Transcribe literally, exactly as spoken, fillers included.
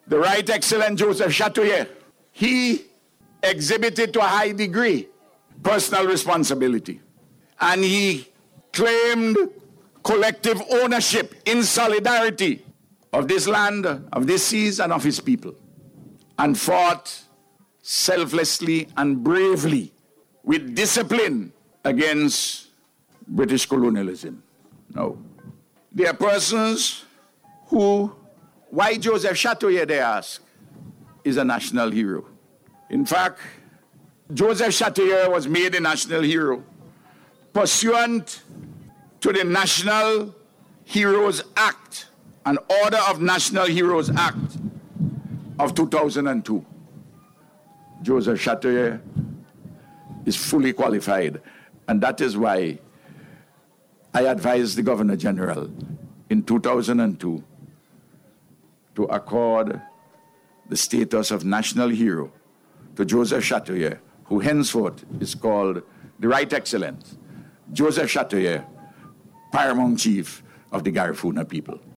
the Right Excellent Joseph Chatoyer, he exhibited to a high degree personal responsibility. And he claimed collective ownership in solidarity of this land, of this seas, and of his people, and fought selflessly and bravely with discipline against British colonialism. Now, there are persons who, why Joseph Chatoyer, they ask, is a national hero. In fact, Joseph Chatoyer was made a national hero pursuant to the National Heroes Act, an Order of National Heroes Act of two thousand two. Joseph Chatoyer is fully qualified, and that is why I advised the Governor General in two thousand two to accord the status of national hero to Joseph Chatoyer, who henceforth is called the Right Excellent Joseph Chatoyer, Paramount Chief of the Garifuna people.